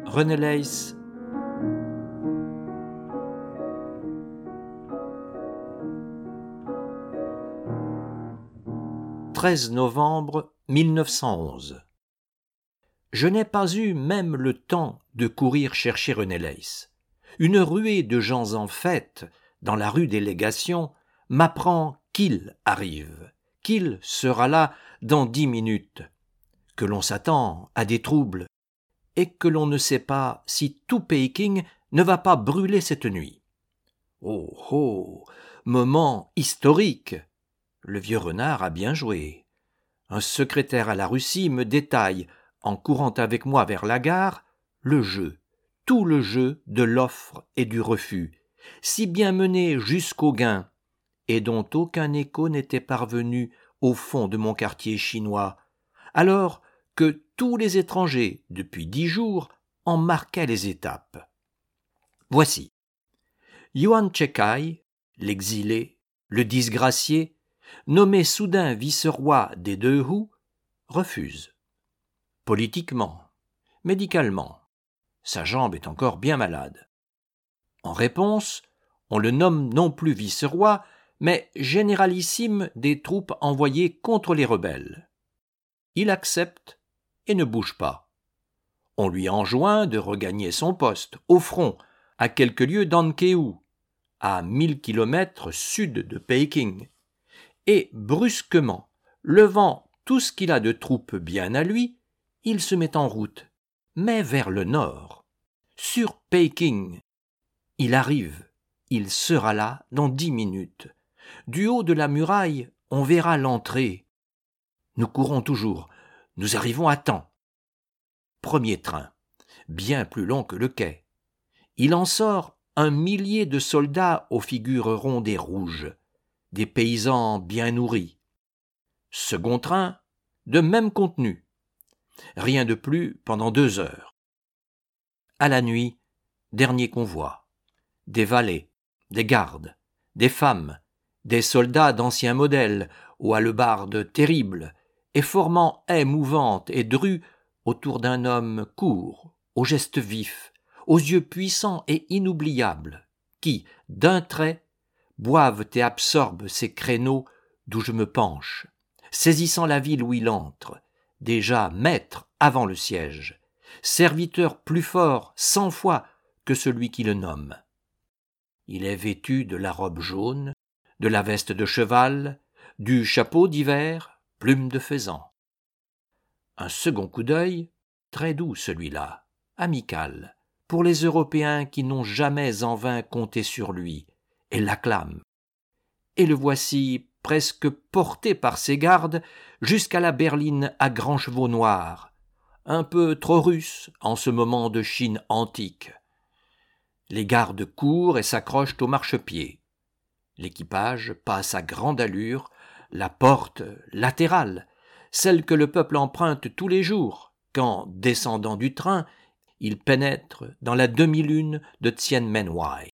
René Leys. 13 novembre 1911. Je n'ai pas eu même le temps de courir chercher René Leys. Une ruée de gens en fête, dans la rue des Légations, m'apprend qu'il arrive, qu'il sera là dans 10 minutes, que l'on s'attend à des troubles, et que l'on ne sait pas si tout Péking ne va pas brûler cette nuit. Oh oh, moment historique! Le vieux renard a bien joué. Un secrétaire à la Russie me détaille, en courant avec moi vers la gare, le jeu, tout le jeu de l'offre et du refus, si bien mené jusqu'au gain, et dont aucun écho n'était parvenu au fond de mon quartier chinois, alors que tous les étrangers, depuis 10 jours, en marquaient les étapes. Voici. Yuan Chekai, l'exilé, le disgracié, nommé soudain vice-roi des deux Hu, refuse. Politiquement, médicalement, sa jambe est encore bien malade. En réponse, on le nomme non plus vice-roi, mais généralissime des troupes envoyées contre les rebelles. Il accepte et ne bouge pas. On lui enjoint de regagner son poste, au front, à quelques lieues d'Ankeu, à 1000 kilomètres sud de Péking. Et brusquement, levant tout ce qu'il a de troupes bien à lui, il se met en route, mais vers le nord, sur Péking. Il arrive, il sera là dans 10 minutes. Du haut de la muraille, on verra l'entrée. Nous courons toujours, nous arrivons à temps. Premier train, bien plus long que le quai. Il en sort 1 millier de soldats aux figures rondes et rouges, des paysans bien nourris. Second train, de même contenu. Rien de plus pendant 2 heures. À la nuit, dernier convoi. Des valets, des gardes, des femmes, des soldats d'anciens modèles, aux hallebardes terribles, et formant haies mouvantes et drues autour d'un homme court, aux gestes vifs, aux yeux puissants et inoubliables, qui, d'un trait, boivent et absorbent ces créneaux d'où je me penche, saisissant la ville où il entre, déjà maître avant le siège, serviteur plus fort 100 fois que celui qui le nomme. Il est vêtu de la robe jaune, de la veste de cheval, du chapeau d'hiver, plume de faisan. Un second coup d'œil, très doux celui-là, amical, pour les Européens qui n'ont jamais en vain compté sur lui, et l'acclament. Et le voici presque porté par ses gardes jusqu'à la berline à grands chevaux noirs, un peu trop russe en ce moment de Chine antique. Les gardes courent et s'accrochent au marchepied. L'équipage passe à grande allure la porte latérale, celle que le peuple emprunte tous les jours, quand, descendant du train, il pénètre dans la demi-lune de Tianmenwei.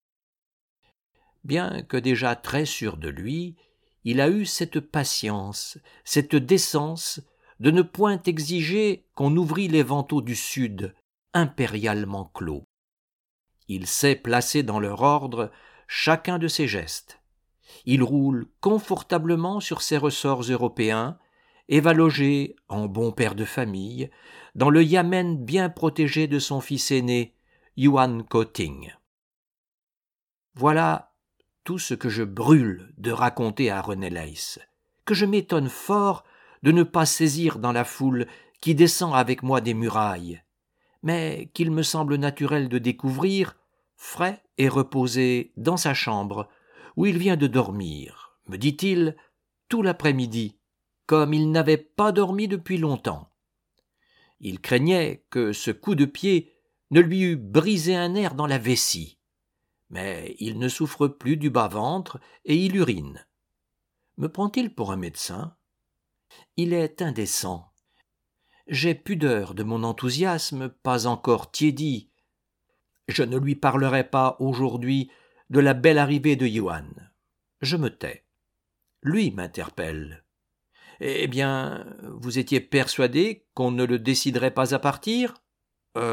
Bien que déjà très sûr de lui, il a eu cette patience, cette décence de ne point exiger qu'on ouvrît les vantaux du sud, impérialement clos. Il sait placer dans leur ordre chacun de ses gestes. Il roule confortablement sur ses ressorts européens et va loger, en bon père de famille, dans le yamen bien protégé de son fils aîné, Yuan Koting. Voilà tout ce que je brûle de raconter à René Leys, que je m'étonne fort de ne pas saisir dans la foule qui descend avec moi des murailles, mais qu'il me semble naturel de découvrir, frais et reposé dans sa chambre, où il vient de dormir, me dit-il, tout l'après-midi, comme il n'avait pas dormi depuis longtemps. Il craignait que ce coup de pied ne lui eût brisé un nerf dans la vessie, mais il ne souffre plus du bas-ventre et il urine. Me prend-il pour un médecin ? Il est indécent. J'ai pudeur de mon enthousiasme pas encore tiédi. Je ne lui parlerai pas aujourd'hui de la belle arrivée de Yuan. Je me tais. Lui m'interpelle. « Eh bien, vous étiez persuadé qu'on ne le déciderait pas à partir ?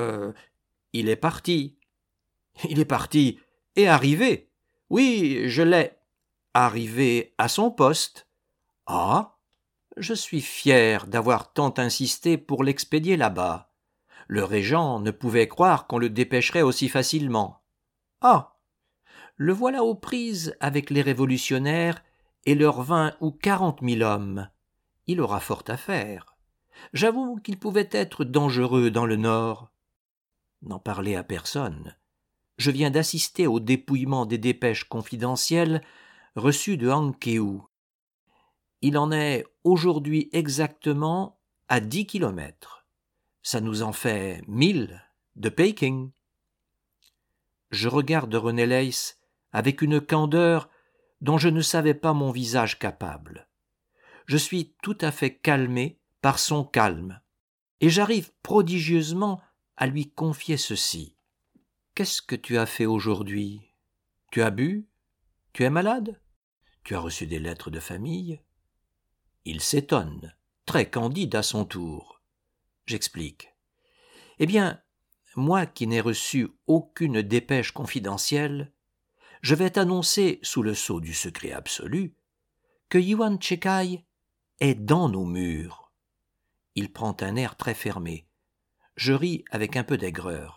Il est parti. Il est parti et arrivé. Oui, je l'ai. Arrivé à son poste. Ah, je suis fier d'avoir tant insisté pour l'expédier là-bas. Le régent ne pouvait croire qu'on le dépêcherait aussi facilement. Ah, le voilà aux prises avec les révolutionnaires et leurs 20 ou 40 000 hommes. Il aura fort à faire. J'avoue qu'il pouvait être dangereux dans le Nord. N'en parlez à personne. Je viens d'assister au dépouillement des dépêches confidentielles reçues de Hankéou. Il en est aujourd'hui exactement à 10 kilomètres. Ça nous en fait 1000 de Péking. Je regarde René Leiss avec une candeur dont je ne savais pas mon visage capable. Je suis tout à fait calmé par son calme, et j'arrive prodigieusement à lui confier ceci. « Qu'est-ce que tu as fait aujourd'hui ? Tu as bu ? Tu es malade ? Tu as reçu des lettres de famille ?» Il s'étonne, très candide à son tour. J'explique. « Eh bien, moi qui n'ai reçu aucune dépêche confidentielle, je vais t'annoncer sous le sceau du secret absolu que Yuan Chekai est dans nos murs. » Il prend un air très fermé. Je ris avec un peu d'aigreur.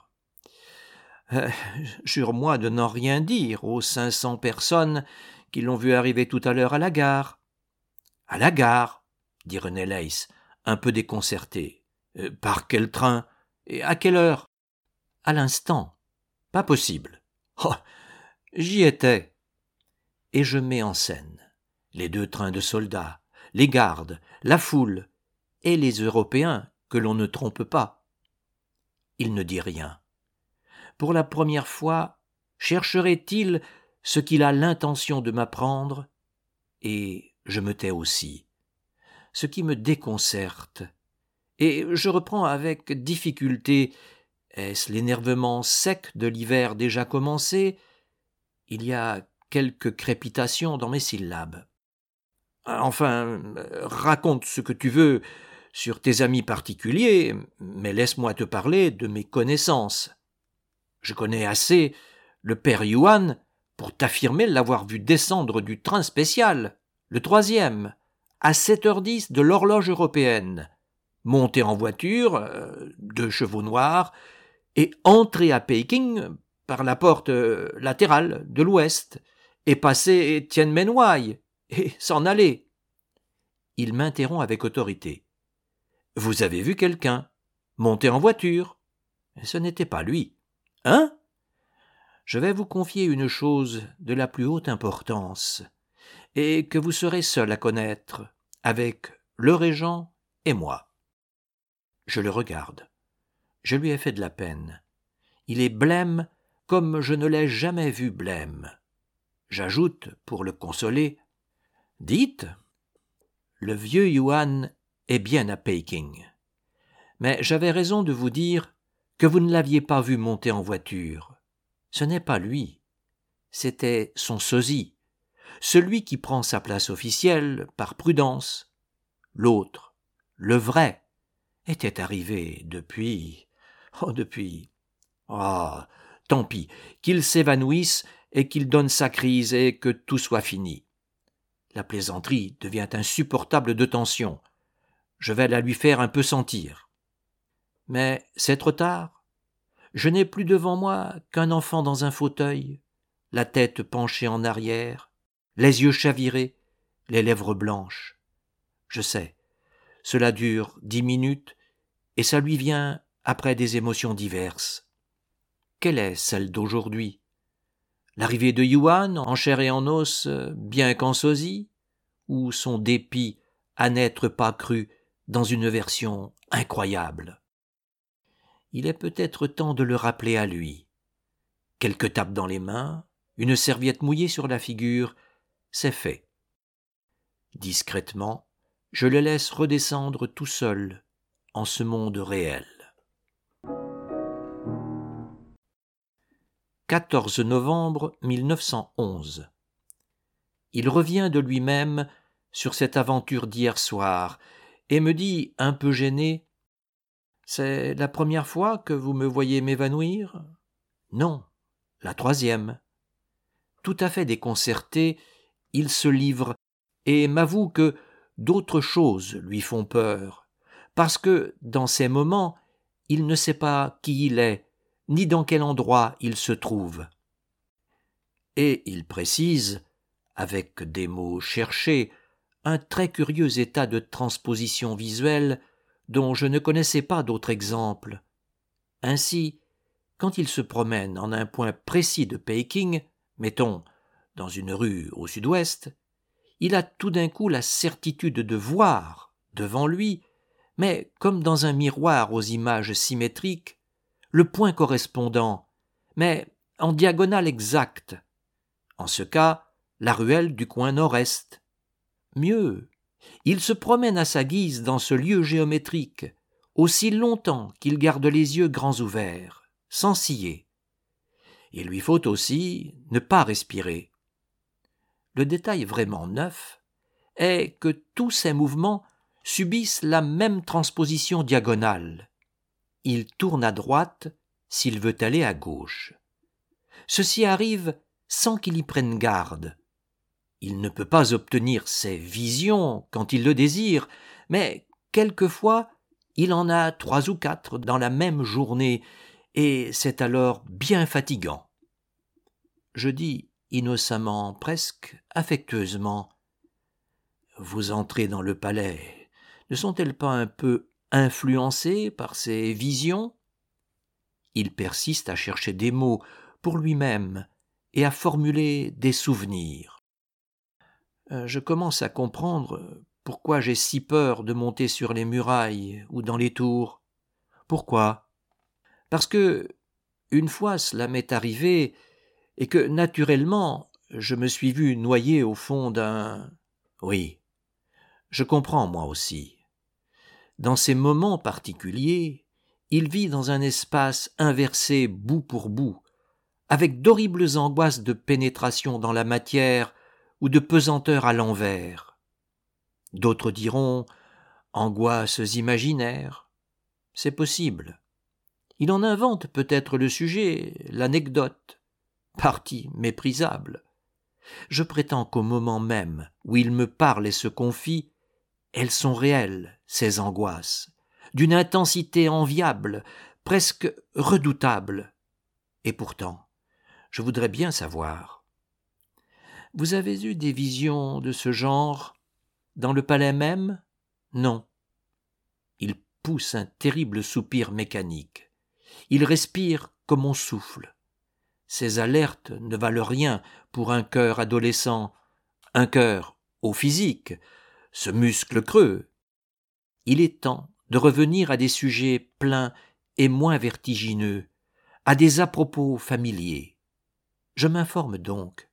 Jure-moi de n'en rien dire aux 500 personnes qui l'ont vu arriver tout à l'heure à la gare. « À la gare ?» dit René Leiss, un peu déconcerté. « Par quel train ? Et à quelle heure ? » ?»« À l'instant. »« Pas possible. »« Oh, j'y étais. » Et je mets en scène les 2 trains de soldats, les gardes, la foule et les Européens que l'on ne trompe pas. Il ne dit rien. Pour la première fois, chercherait-il ce qu'il a l'intention de m'apprendre ? Et je me tais aussi, ce qui me déconcerte. Et je reprends avec difficulté. Est-ce l'énervement sec de l'hiver déjà commencé ? Il y a quelques crépitations dans mes syllabes. Enfin, raconte ce que tu veux sur tes amis particuliers, mais laisse-moi te parler de mes connaissances. Je connais assez le père Yuan pour t'affirmer l'avoir vu descendre du train spécial, le 3e, à 7h10 de l'horloge européenne, monter en voiture, 2 chevaux noirs, et entrer à Péking par la porte latérale de l'ouest, et passer Tianmenwei, et s'en aller. Il m'interrompt avec autorité. « Vous avez vu quelqu'un monter en voiture ?» Ce n'était pas lui. « Hein ? Je vais vous confier une chose de la plus haute importance, et que vous serez seul à connaître, avec le régent et moi. » Je le regarde. Je lui ai fait de la peine. Il est blême comme je ne l'ai jamais vu blême. J'ajoute, pour le consoler, « Dites, le vieux Yuan est bien à Péking. Mais j'avais raison de vous dire que vous ne l'aviez pas vu monter en voiture. Ce n'est pas lui. C'était son sosie, celui qui prend sa place officielle par prudence. L'autre, le vrai, était arrivé depuis... Ah, tant pis, qu'il s'évanouisse et qu'il donne sa crise et que tout soit fini. La plaisanterie devient insupportable de tension. Je vais la lui faire un peu sentir. Mais c'est trop tard. Je n'ai plus devant moi qu'un enfant dans un fauteuil, la tête penchée en arrière, les yeux chavirés, les lèvres blanches. Je sais, cela dure 10 minutes et ça lui vient après des émotions diverses. Quelle est celle d'aujourd'hui ? L'arrivée de Yuan, en chair et en os, bien qu'en sosie, ou son dépit à n'être pas cru dans une version incroyable ? Il est peut-être temps de le rappeler à lui. Quelques tapes dans les mains, une serviette mouillée sur la figure, c'est fait. Discrètement, je le laisse redescendre tout seul en ce monde réel. 14 novembre 1911. Il revient de lui-même sur cette aventure d'hier soir et me dit, un peu gêné, C'est la première fois que vous me voyez m'évanouir ? Non, la troisième. Tout à fait déconcerté, il se livre et m'avoue que d'autres choses lui font peur, parce que, dans ces moments, il ne sait pas qui il est, ni dans quel endroit il se trouve. Et il précise, avec des mots cherchés, un très curieux état de transposition visuelle dont je ne connaissais pas d'autre exemple. Ainsi, quand il se promène en un point précis de Péking, mettons, dans une rue au sud-ouest, il a tout d'un coup la certitude de voir, devant lui, mais comme dans un miroir aux images symétriques, le point correspondant, mais en diagonale exacte. En ce cas, la ruelle du coin nord-est. Mieux, il se promène à sa guise dans ce lieu géométrique, aussi longtemps qu'il garde les yeux grands ouverts, sans scier. Il lui faut aussi ne pas respirer. Le détail vraiment neuf est que tous ces mouvements subissent la même transposition diagonale. Il tourne à droite s'il veut aller à gauche. Ceci arrive sans qu'il y prenne garde. Il ne peut pas obtenir ses visions quand il le désire, mais quelquefois il en a 3 ou 4 dans la même journée, et c'est alors bien fatigant. Je dis innocemment, presque affectueusement, « Vous entrez dans le palais, ne sont-elles pas un peu influencées par ces visions ?» Il persiste à chercher des mots pour lui-même et à formuler des souvenirs. Je commence à comprendre pourquoi j'ai si peur de monter sur les murailles ou dans les tours. Pourquoi ? Parce que, une fois cela m'est arrivé, et que, naturellement, je me suis vu noyé au fond d'un... Oui, je comprends moi aussi. Dans ces moments particuliers, il vit dans un espace inversé bout pour bout, avec d'horribles angoisses de pénétration dans la matière ou de pesanteur à l'envers. D'autres diront angoisses imaginaires. C'est possible. Il en invente peut-être le sujet, l'anecdote, partie méprisable. Je prétends qu'au moment même où il me parle et se confie, elles sont réelles, ces angoisses, d'une intensité enviable, presque redoutable. Et pourtant, je voudrais bien savoir. Vous avez eu des visions de ce genre dans le palais même ? Non. Il pousse un terrible soupir mécanique. Il respire comme on souffle. Ces alertes ne valent rien pour un cœur adolescent, un cœur au physique, ce muscle creux. Il est temps de revenir à des sujets pleins et moins vertigineux, à des à-propos familiers. Je m'informe donc.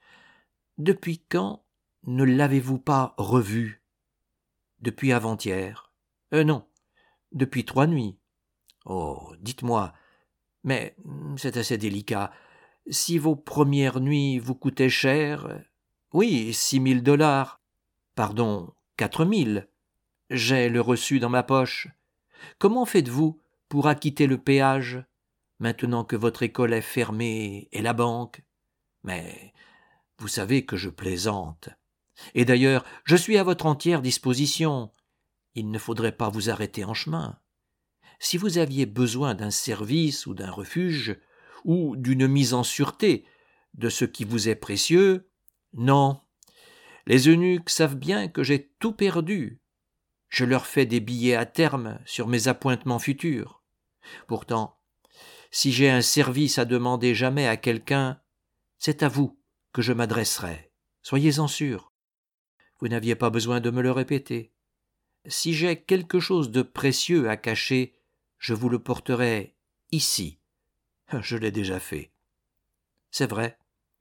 Depuis quand ne l'avez-vous pas revu ? Depuis avant-hier. Non, depuis 3 nuits. Oh, dites-moi, mais c'est assez délicat. Si vos premières nuits vous coûtaient cher, oui, $6 000. Pardon, 4 000. J'ai le reçu dans ma poche. Comment faites-vous pour acquitter le péage, maintenant que votre école est fermée et la banque ? Mais vous savez que je plaisante. Et d'ailleurs, je suis à votre entière disposition. Il ne faudrait pas vous arrêter en chemin. Si vous aviez besoin d'un service ou d'un refuge, ou d'une mise en sûreté de ce qui vous est précieux, non. Les eunuques savent bien que j'ai tout perdu. Je leur fais des billets à terme sur mes appointements futurs. Pourtant, si j'ai un service à demander jamais à quelqu'un, c'est à vous que je m'adresserai. Soyez-en sûr. Vous n'aviez pas besoin de me le répéter. Si j'ai quelque chose de précieux à cacher, je vous le porterai ici. Je l'ai déjà fait. C'est vrai.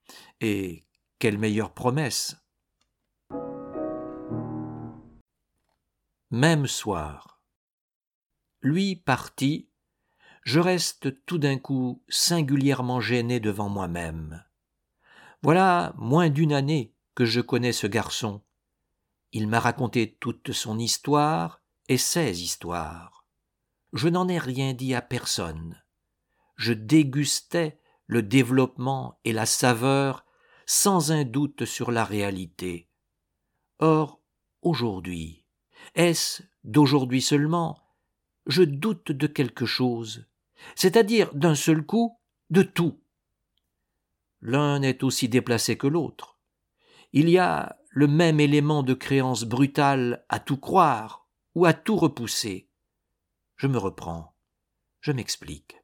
Et quelle meilleure promesse. Même soir. Lui parti, je reste tout d'un coup singulièrement gêné devant moi-même. Voilà moins d'1 année que je connais ce garçon. Il m'a raconté toute son histoire et ses histoires. je n'en ai rien dit à personne. Je dégustais le développement et la saveur sans un doute sur la réalité. Or, aujourd'hui, est-ce d'aujourd'hui seulement, je doute de quelque chose, c'est-à-dire d'un seul coup, de tout. L'un est aussi déplacé que l'autre. Il y a le même élément de créance brutale à tout croire ou à tout repousser. Je me reprends, je m'explique.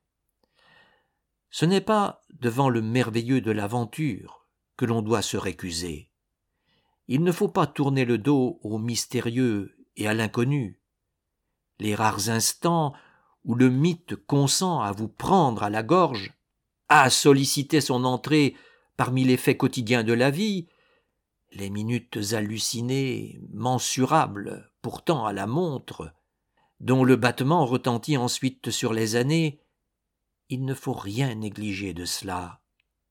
Ce n'est pas devant le merveilleux de l'aventure que l'on doit se récuser. Il ne faut pas tourner le dos au mystérieux et à l'inconnu. Les rares instants où le mythe consent à vous prendre à la gorge, à solliciter son entrée parmi les faits quotidiens de la vie, les minutes hallucinées, mensurables pourtant à la montre, dont le battement retentit ensuite sur les années, il ne faut rien négliger de cela.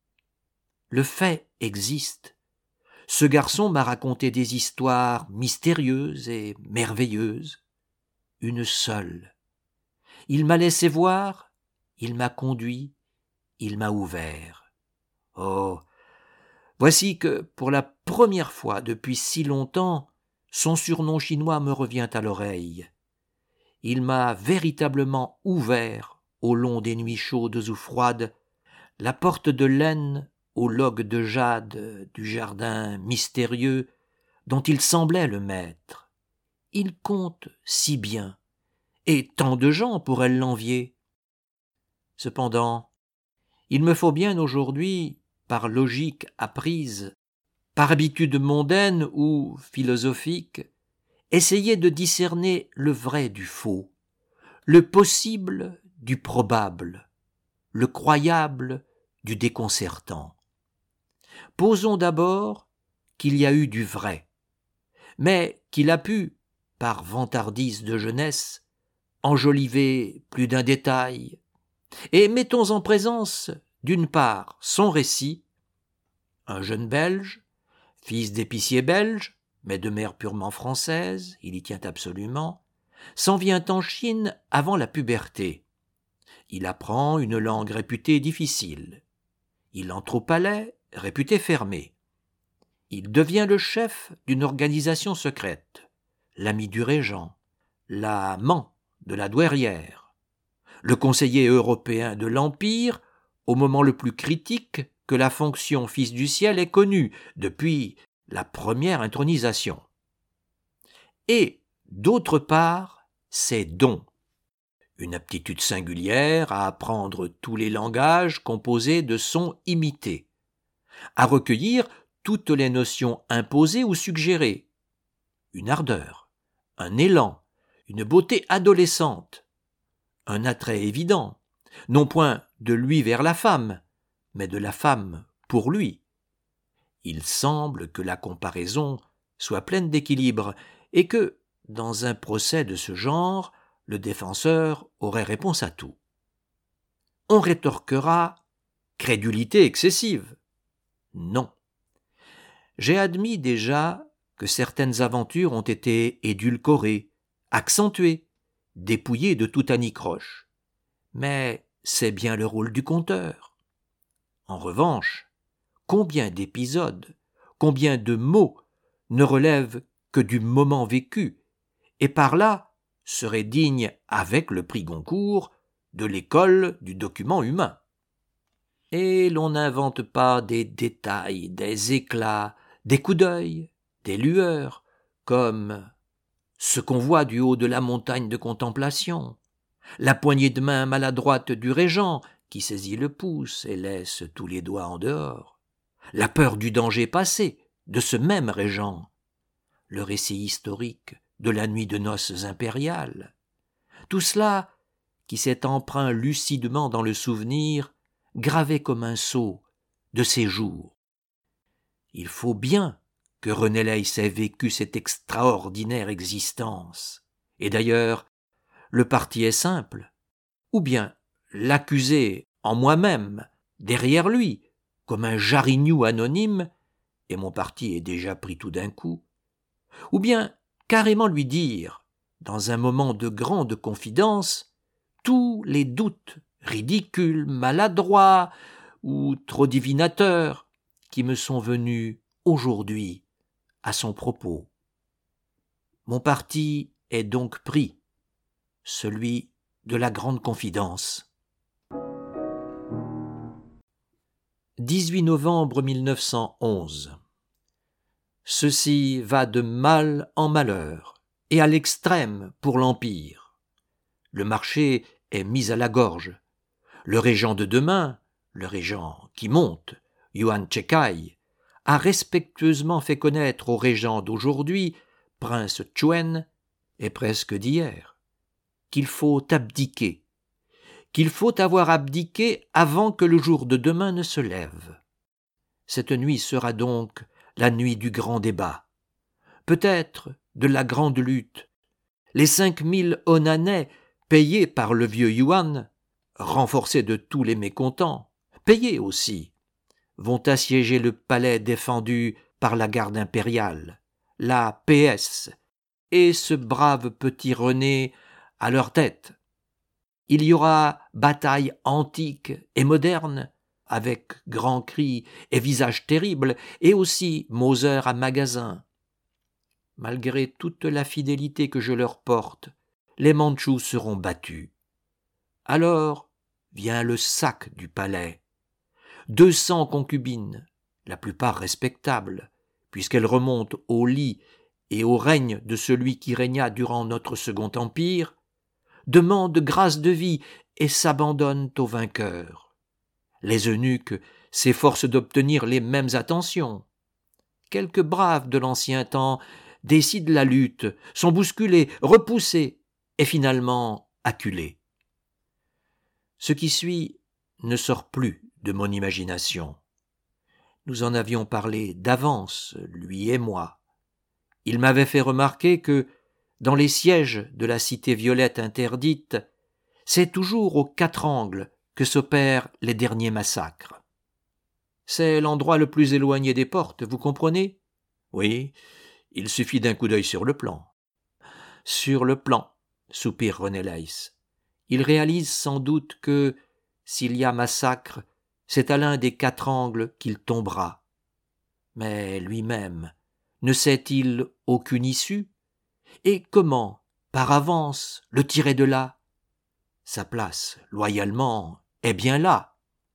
Le fait existe. Ce garçon m'a raconté des histoires mystérieuses et merveilleuses. Une seule. Il m'a laissé voir, il m'a conduit, il m'a ouvert. Oh, voici que, pour la première fois depuis si longtemps, son surnom chinois me revient à l'oreille. Il m'a véritablement ouvert, au long des nuits chaudes ou froides, la porte de laine aux logs de jade du jardin mystérieux dont il semblait le maître. Il compte si bien, et tant de gens pourraient l'envier. Cependant, il me faut bien aujourd'hui, par logique apprise, par habitude mondaine ou philosophique, essayer de discerner le vrai du faux, le possible du probable, le croyable du déconcertant. Posons d'abord qu'il y a eu du vrai, mais qu'il a pu, par vantardise de jeunesse, enjoliver plus d'un détail, et mettons en présence, d'une part, son récit, un jeune Belge, fils d'épicier belge, mais de mère purement française, il y tient absolument, s'en vient en Chine avant la puberté. Il apprend une langue réputée difficile. Il entre au palais, réputé fermé. Il devient le chef d'une organisation secrète, l'ami du régent, l'amant de la douairière, le conseiller européen de l'Empire, au moment le plus critique que la fonction fils du ciel ait connu depuis la première intronisation. Et, d'autre part, ses dons. Une aptitude singulière à apprendre tous les langages composés de sons imités, à recueillir toutes les notions imposées ou suggérées, une ardeur, un élan, une beauté adolescente, un attrait évident, non point de lui vers la femme, mais de la femme pour lui. Il semble que la comparaison soit pleine d'équilibre et que, dans un procès de ce genre, le défenseur aurait réponse à tout. On rétorquera « crédulité excessive ». Non. J'ai admis déjà que certaines aventures ont été édulcorées, accentuées, dépouillées de tout anicroche. Mais c'est bien le rôle du conteur. En revanche, combien d'épisodes, combien de mots ne relèvent que du moment vécu, et par là seraient dignes, avec le prix Goncourt, de l'école du document humain. Et l'on n'invente pas des détails, des éclats, des coups d'œil, des lueurs, comme ce qu'on voit du haut de la montagne de contemplation, la poignée de main maladroite du régent qui saisit le pouce et laisse tous les doigts en dehors, la peur du danger passé de ce même régent, le récit historique de la nuit de noces impériales, tout cela qui s'est empreint lucidement dans le souvenir, gravé comme un sceau de ces jours. Il faut bien que René Leys ait vécu cette extraordinaire existence. Et d'ailleurs, le parti est simple. Ou bien l'accuser en moi-même, derrière lui, comme un jarignou anonyme, et mon parti est déjà pris tout d'un coup. Ou bien carrément lui dire, dans un moment de grande confidence, tous les doutes, ridicules, maladroits ou trop divinateurs, qui me sont venus aujourd'hui à son propos. Mon parti est donc pris, celui de la grande confidence. 18 novembre 1911. Ceci va de mal en malheur, et à l'extrême pour l'Empire. Le marché est mis à la gorge. Le régent de demain, le régent qui monte, Yuan Chekai, a respectueusement fait connaître au régent d'aujourd'hui, prince Chuen, et presque d'hier, qu'il faut abdiquer, qu'il faut avoir abdiqué avant que le jour de demain ne se lève. Cette nuit sera donc la nuit du grand débat, peut-être de la grande lutte. Les 5000 onanais payés par le vieux Yuan, renforcés de tous les mécontents, payés aussi, vont assiéger le palais défendu par la garde impériale, la PS, et ce brave petit René à leur tête. Il y aura bataille antique et moderne, avec grands cris et visages terribles, et aussi Mauser à magasin. Malgré toute la fidélité que je leur porte, les Mandchous seront battus. Alors vient le sac du palais. 200 concubines, la plupart respectables, puisqu'elles remontent au lit et au règne de celui qui régna durant notre second empire, demandent grâce de vie et s'abandonnent au vainqueur. Les eunuques s'efforcent d'obtenir les mêmes attentions. Quelques braves de l'ancien temps décident la lutte, sont bousculés, repoussés et finalement acculés. Ce qui suit ne sort plus de mon imagination. Nous en avions parlé d'avance, lui et moi. Il m'avait fait remarquer que, dans les sièges de la cité violette interdite, c'est toujours aux 4 angles que s'opèrent les derniers massacres. C'est l'endroit le plus éloigné des portes, vous comprenez ? Oui, il suffit d'un coup d'œil sur le plan. Sur le plan, soupire René Leiss. Il réalise sans doute que, s'il y a massacre, c'est à l'un des 4 angles qu'il tombera. Mais lui-même, ne sait-il aucune issue ? Et comment, par avance, le tirer de là ? Sa place, loyalement, est bien là.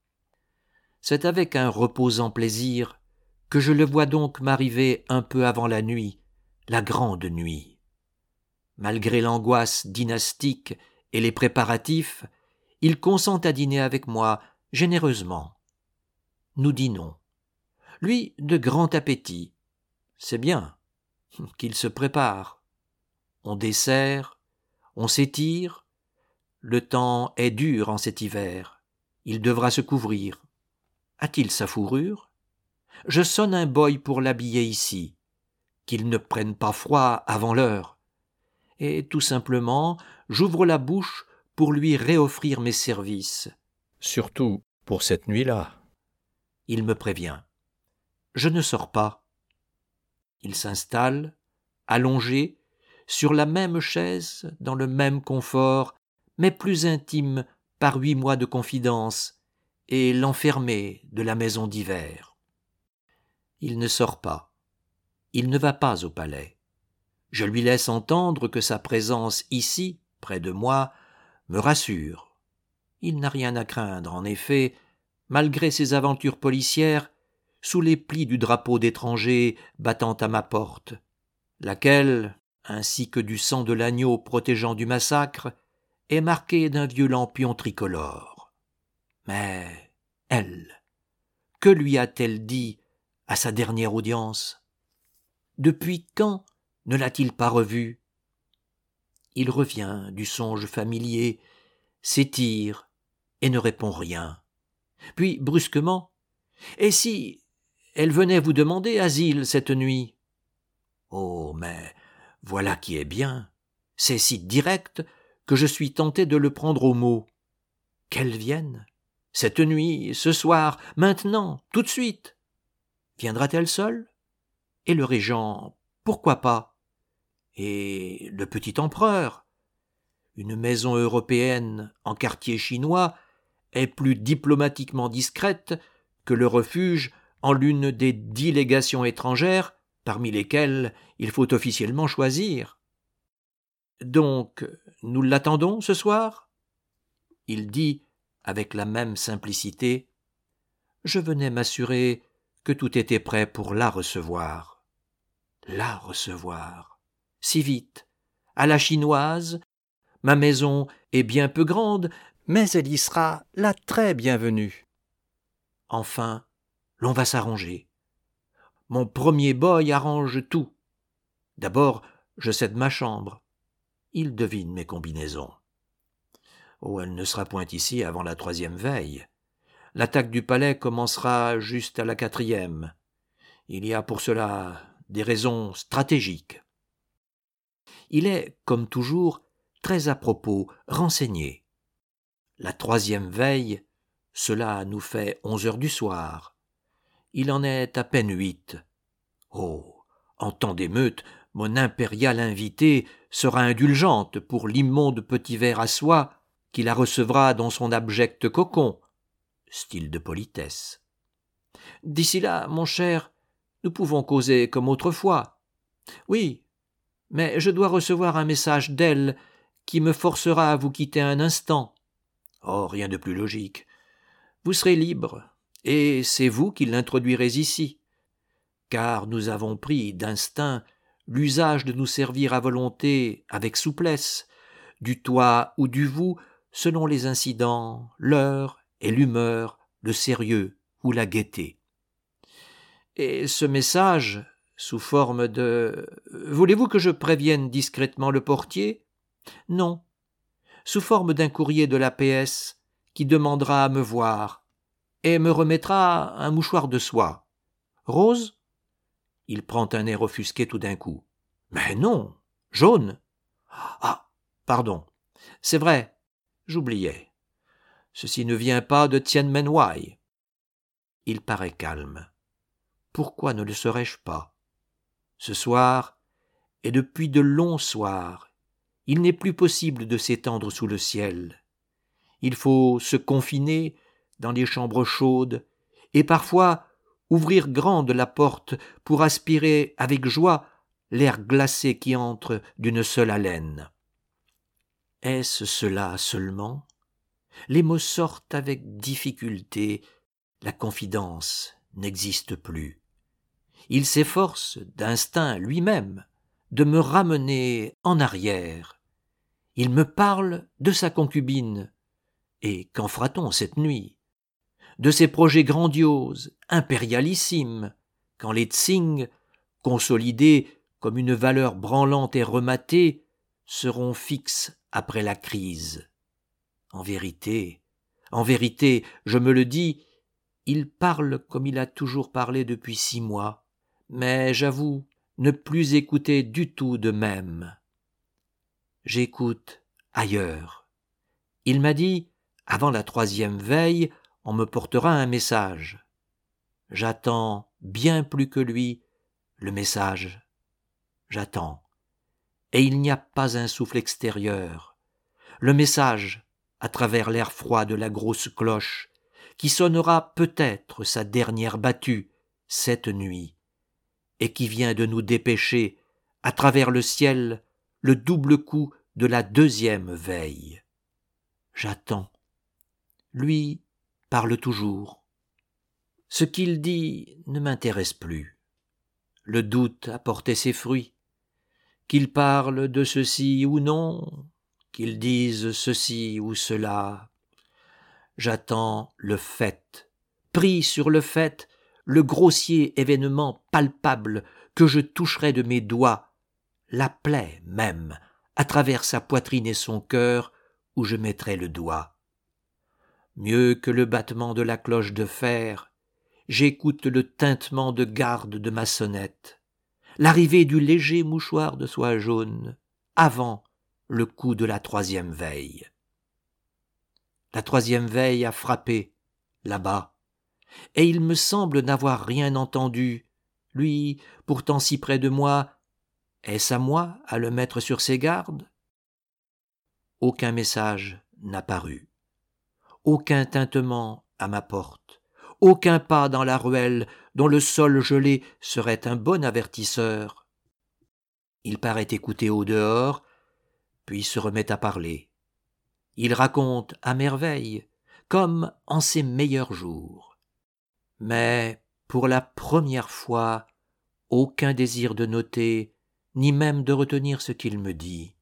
C'est avec un reposant plaisir que je le vois donc m'arriver un peu avant la nuit, la grande nuit. Malgré l'angoisse dynastique et les préparatifs, il consent à dîner avec moi généreusement. Nous dînons. Lui de grand appétit. C'est bien qu'il se prépare. On dessert, on s'étire. Le temps est dur en cet hiver. Il devra se couvrir. A-t-il sa fourrure ? Je sonne un boy pour l'habiller ici, qu'il ne prenne pas froid avant l'heure. Et tout simplement, j'ouvre la bouche pour lui réoffrir mes services. Surtout pour cette nuit-là. Il me prévient. Je ne sors pas. Il s'installe, allongé, sur la même chaise, dans le même confort, mais plus intime par 8 mois de confidence, et l'enfermé de la maison d'hiver. Il ne sort pas. Il ne va pas au palais. Je lui laisse entendre que sa présence ici, près de moi, me rassure. Il n'a rien à craindre, en effet, malgré ses aventures policières, sous les plis du drapeau d'étranger battant à ma porte, laquelle, ainsi que du sang de l'agneau protégeant du massacre, est marquée d'un vieux lampion tricolore. Mais elle, que lui a-t-elle dit à sa dernière audience ? Depuis quand ne l'a-t-il pas revue ? Il revient du songe familier, s'étire et ne répond rien. Puis, brusquement, « Et si elle venait vous demander asile cette nuit ?» Oh, mais voilà qui est bien. C'est si direct que je suis tenté de le prendre au mot. Qu'elle vienne, cette nuit, ce soir, maintenant, tout de suite. Viendra-t-elle seule ? Et le régent, pourquoi pas ? Et le petit empereur ? une maison européenne en quartier chinois est plus diplomatiquement discrète que le refuge en l'une des 10 légations étrangères parmi lesquelles il faut officiellement choisir. Donc, nous l'attendons ce soir ? Il dit, avec la même simplicité, « Je venais m'assurer que tout était prêt pour la recevoir. » La recevoir. Si vite, à la chinoise, ma maison est bien peu grande, mais elle y sera la très bienvenue. Enfin, l'on va s'arranger. Mon premier boy arrange tout. D'abord, je cède ma chambre. Il devine mes combinaisons. Oh, elle ne sera point ici avant la 3e veille. L'attaque du palais commencera juste à la 4e. Il y a pour cela des raisons stratégiques. Il est, comme toujours, très à propos, renseigné. La 3e veille, cela nous fait 11 heures du soir. Il en est à peine 8. Oh, en temps d'émeute, mon impériale invitée sera indulgente pour l'immonde petit ver à soie qui la recevra dans son abject cocon. Style de politesse. D'ici là, mon cher, nous pouvons causer comme autrefois. Oui, mais je dois recevoir un message d'elle qui me forcera à vous quitter un instant. Oh, rien de plus logique. Vous serez libre, et c'est vous qui l'introduirez ici, car nous avons pris d'instinct l'usage de nous servir à volonté avec souplesse, du toi ou du vous, selon les incidents, l'heure et l'humeur, le sérieux ou la gaieté. Et ce message, sous forme de « Voulez-vous que je prévienne discrètement le portier ?» Non. Sous forme d'un courrier de la PS qui demandera à me voir et me remettra un mouchoir de soie. Rose ? Il prend un air offusqué tout d'un coup. Mais non, jaune. Ah, pardon. C'est vrai, j'oubliais. Ceci ne vient pas de Tianmenwei. Il paraît calme. Pourquoi ne le serais-je pas ? Ce soir, et depuis de longs soirs, il n'est plus possible de s'étendre sous le ciel. Il faut se confiner dans les chambres chaudes et parfois ouvrir grande la porte pour aspirer avec joie l'air glacé qui entre d'une seule haleine. Est-ce cela seulement ? Les mots sortent avec difficulté, la confidence n'existe plus. Il s'efforce, d'instinct lui-même, de me ramener en arrière. Il me parle de sa concubine. Et qu'en fera-t-on cette nuit ? De ses projets grandioses, impérialissimes, quand les Tsing, consolidés comme une valeur branlante et rematée, seront fixes après la crise. En vérité, je me le dis, il parle comme il a toujours parlé depuis 6 mois, mais j'avoue ne plus écouter du tout de même. J'écoute ailleurs. Il m'a dit, avant la 3e veille, on me portera un message. J'attends bien plus que lui le message. J'attends. Et il n'y a pas un souffle extérieur. Le message, à travers l'air froid de la grosse cloche, qui sonnera peut-être sa dernière battue cette nuit, et qui vient de nous dépêcher, à travers le ciel, le double coup de la 2e veille. J'attends. Lui parle toujours. Ce qu'il dit ne m'intéresse plus. Le doute a porté ses fruits. Qu'il parle de ceci ou non, qu'il dise ceci ou cela. J'attends le fait, pris sur le fait, le grossier événement palpable que je toucherai de mes doigts, la plaie même, à travers sa poitrine et son cœur, où je mettrai le doigt. Mieux que le battement de la cloche de fer, j'écoute le tintement de garde de ma sonnette, l'arrivée du léger mouchoir de soie jaune, avant le coup de la 3e veille. La 3e veille a frappé, là-bas, et il me semble n'avoir rien entendu, lui, pourtant si près de moi. Est-ce à moi à le mettre sur ses gardes ? aucun message n'a paru, aucun tintement à ma porte, aucun pas dans la ruelle dont le sol gelé serait un bon avertisseur. Il paraît écouter au dehors, puis se remet à parler. Il raconte à merveille, comme en ses meilleurs jours. Mais pour la première fois, aucun désir de noter, ni même de retenir ce qu'il me dit.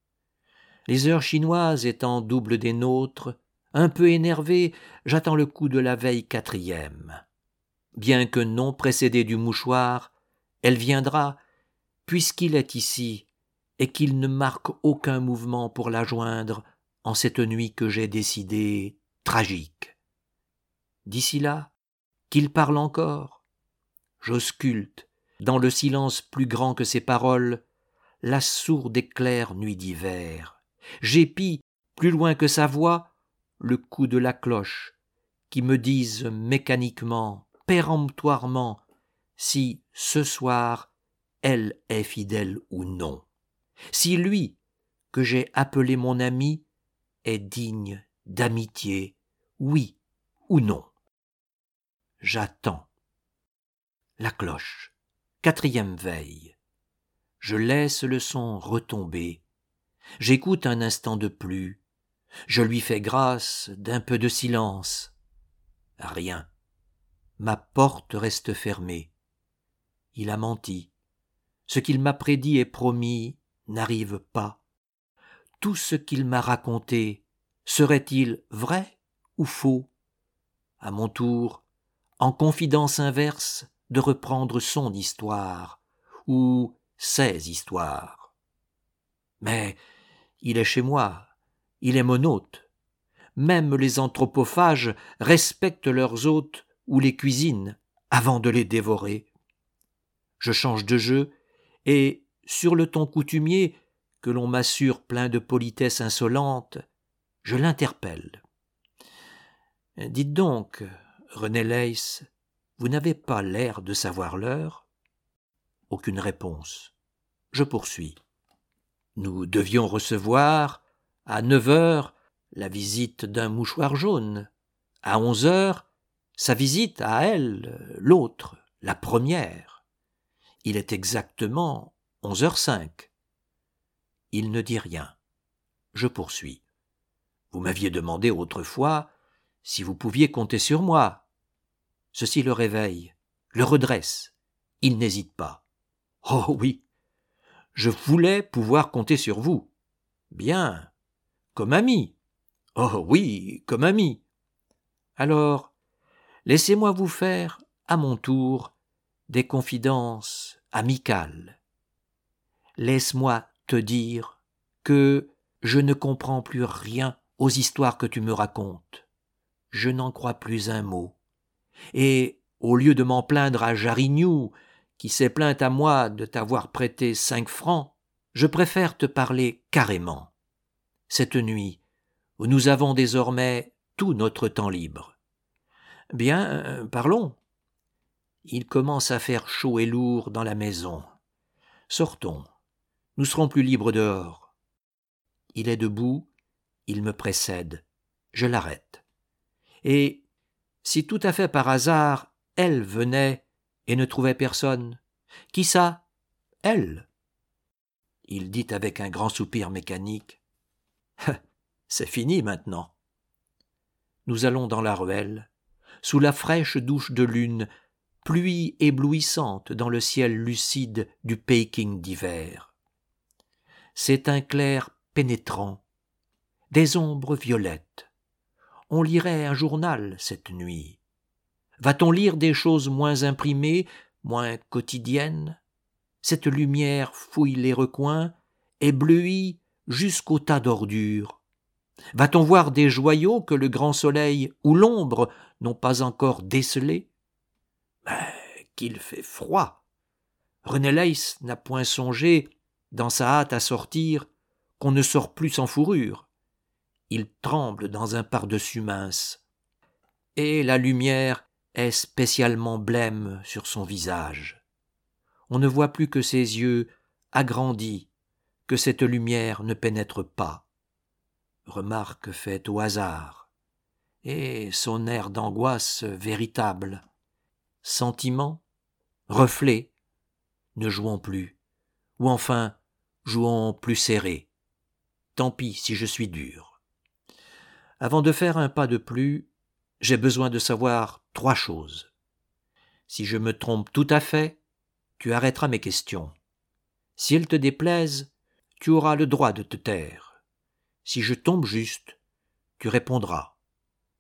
Les heures chinoises étant doubles des nôtres, un peu énervé, j'attends le coup de la veille 4e. Bien que non précédée du mouchoir, elle viendra, puisqu'il est ici, et qu'il ne marque aucun mouvement pour la joindre en cette nuit que j'ai décidée tragique. D'ici là, qu'il parle encore, j'ausculte, dans le silence plus grand que ses paroles, la sourde et claire nuit d'hiver. J'épie, plus loin que sa voix, le coup de la cloche, qui me dise mécaniquement, péremptoirement, si, ce soir, elle est fidèle ou non. Si lui, que j'ai appelé mon ami, est digne d'amitié, oui ou non. J'attends. La cloche, 4e veille. Je laisse le son retomber. J'écoute un instant de plus. Je lui fais grâce d'un peu de silence. Rien. Ma porte reste fermée. Il a menti. Ce qu'il m'a prédit et promis n'arrive pas. Tout ce qu'il m'a raconté, serait-il vrai ou faux? À mon tour, en confidence inverse, de reprendre son histoire, ou ses histoires. Mais il est chez moi, il est mon hôte. Même les anthropophages respectent leurs hôtes ou les cuisinent avant de les dévorer. Je change de jeu, et, sur le ton coutumier, que l'on m'assure plein de politesse insolente, je l'interpelle. « Dites donc, René Leiss, vous n'avez pas l'air de savoir l'heure ?» Aucune réponse. Je poursuis. Nous devions recevoir, à 9h, la visite d'un mouchoir jaune. À 11h, sa visite à elle, l'autre, la première. Il est exactement 11h05. Il ne dit rien. Je poursuis. Vous m'aviez demandé autrefois si vous pouviez compter sur moi. Ceci le réveille, le redresse. Il n'hésite pas. Oh oui, je voulais pouvoir compter sur vous. Bien, comme ami. Oh oui, comme ami. Alors, laissez-moi vous faire, à mon tour, des confidences amicales. Laisse-moi te dire que je ne comprends plus rien aux histoires que tu me racontes. Je n'en crois plus un mot. Et, au lieu de m'en plaindre à Jarignou, qui s'est plaint à moi de t'avoir prêté 5 francs, je préfère te parler carrément. Cette nuit, où nous avons désormais tout notre temps libre. Bien, parlons. Il commence à faire chaud et lourd dans la maison. Sortons. Nous serons plus libres dehors. Il est debout, il me précède. Je l'arrête. Et, si tout à fait par hasard, elle venait et ne trouvait personne, qui ça? Elle. Il dit avec un grand soupir mécanique. C'est fini maintenant. Nous allons dans la ruelle, sous la fraîche douche de lune, pluie éblouissante dans le ciel lucide du Péking d'hiver. C'est un clair pénétrant, des ombres violettes. On lirait un journal cette nuit. Va-t-on lire des choses moins imprimées, moins quotidiennes? Cette lumière fouille les recoins, éblouit jusqu'au tas d'ordures. Va-t-on voir des joyaux que le grand soleil ou l'ombre n'ont pas encore décelés? Mais qu'il fait froid! René Leiss n'a point songé, dans sa hâte à sortir, qu'on ne sort plus sans fourrure. Il tremble dans un pardessus mince. Et la lumière est spécialement blême sur son visage. On ne voit plus que ses yeux agrandis, que cette lumière ne pénètre pas. remarque faite au hasard, et son air d'angoisse véritable. Sentiment, reflet, ne jouons plus, ou enfin, jouons plus serré. Tant pis si je suis dur. Avant de faire un pas de plus, j'ai besoin de savoir 3 choses. Si je me trompe tout à fait, tu arrêteras mes questions. Si elles te déplaisent, tu auras le droit de te taire. Si je tombe juste, tu répondras. Convenu ?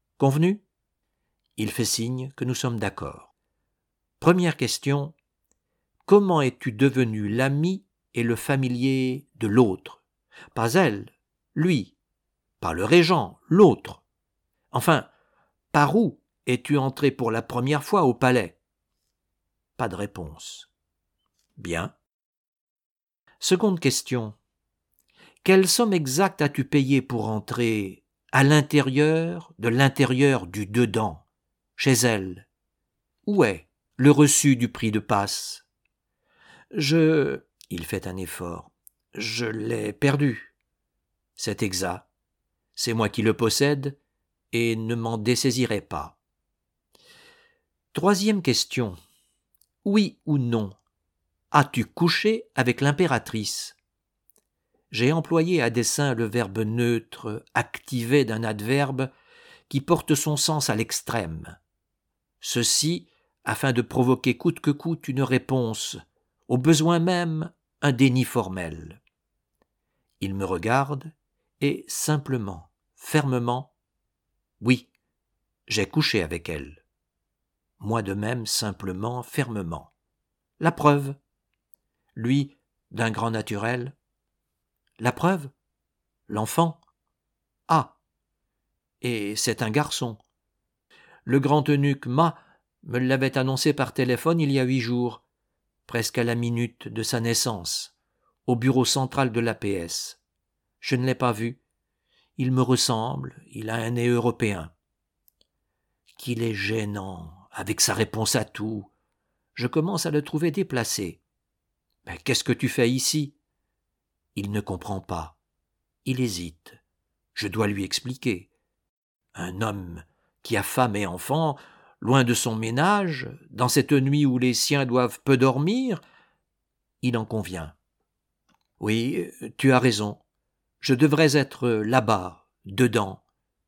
Il fait signe que nous sommes d'accord. Première question. Comment es-tu devenu l'ami et le familier de l'autre ? Pas elle, lui. Pas le régent, l'autre. Enfin, par où es-tu entré pour la première fois au palais ? Pas de réponse. Bien. Seconde question. Quelle somme exacte as-tu payé pour entrer à l'intérieur de l'intérieur du dedans, chez elle ? Où est le reçu du prix de passe ? Il fait un effort. Je l'ai perdu. C'est exact. C'est moi qui le possède et ne m'en dessaisirai pas. Troisième question. Oui ou non, as-tu couché avec l'impératrice ? J'ai employé à dessein le verbe neutre activé d'un adverbe qui porte son sens à l'extrême. Ceci afin de provoquer coûte que coûte une réponse, au besoin même un déni formel. Il me regarde et simplement, fermement, oui, j'ai couché avec elle. Moi de même, simplement, fermement. La preuve. Lui, d'un grand naturel. La preuve ? L'enfant ? Ah ! Et c'est un garçon. Le grand eunuque Ma me l'avait annoncé par téléphone il y a 8 jours, presque à la minute de sa naissance, au bureau central de l'APS. Je ne l'ai pas vu. Il me ressemble, il a un nez européen. Qu'il est gênant, avec sa réponse à tout. Je commence à le trouver déplacé. « Qu'est-ce que tu fais ici ?» Il ne comprend pas. Il hésite. Je dois lui expliquer. Un homme qui a femme et enfants, loin de son ménage, dans cette nuit où les siens doivent peu dormir, il en convient. Oui, tu as raison. Je devrais être là-bas, dedans.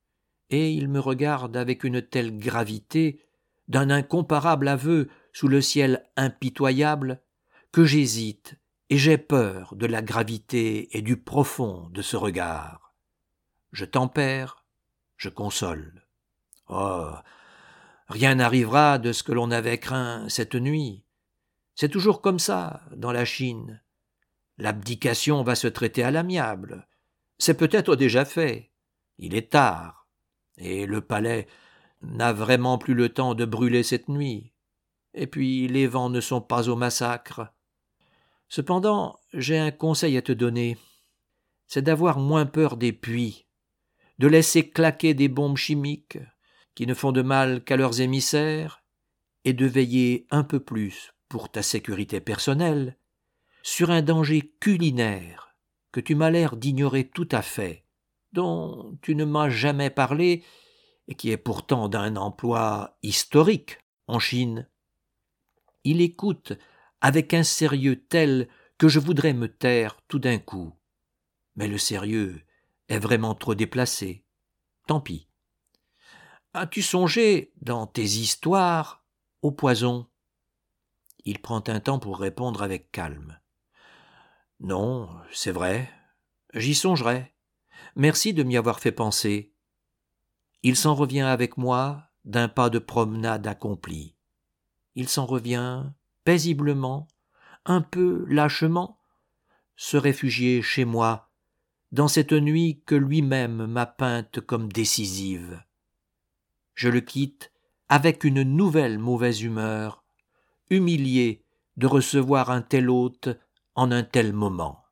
Et il me regarde avec une telle gravité, d'un incomparable aveu sous le ciel impitoyable, que j'hésite et j'ai peur de la gravité et du profond de ce regard. Je tempère, je console. Oh, rien n'arrivera de ce que l'on avait craint cette nuit. C'est toujours comme ça, dans la Chine. L'abdication va se traiter à l'amiable. C'est peut-être déjà fait. Il est tard. Et le palais n'a vraiment plus le temps de brûler cette nuit. Et puis les vents ne sont pas au massacre. Cependant, j'ai un conseil à te donner. C'est d'avoir moins peur des puits, de laisser claquer des bombes chimiques qui ne font de mal qu'à leurs émissaires, et de veiller un peu plus, pour ta sécurité personnelle, sur un danger culinaire que tu m'as l'air d'ignorer tout à fait, dont tu ne m'as jamais parlé, et qui est pourtant d'un emploi historique en Chine. Il écoute avec un sérieux tel que je voudrais me taire tout d'un coup. Mais le sérieux est vraiment trop déplacé. Tant pis. As-tu songé, dans tes histoires, au poison ? Il prend un temps pour répondre avec calme. Non, c'est vrai, j'y songerai. Merci de m'y avoir fait penser. Il s'en revient avec moi d'un pas de promenade accompli. Il s'en revient paisiblement, un peu lâchement, se réfugier chez moi, dans cette nuit que lui-même m'a peinte comme décisive. Je le quitte avec une nouvelle mauvaise humeur, humilié de recevoir un tel hôte en un tel moment.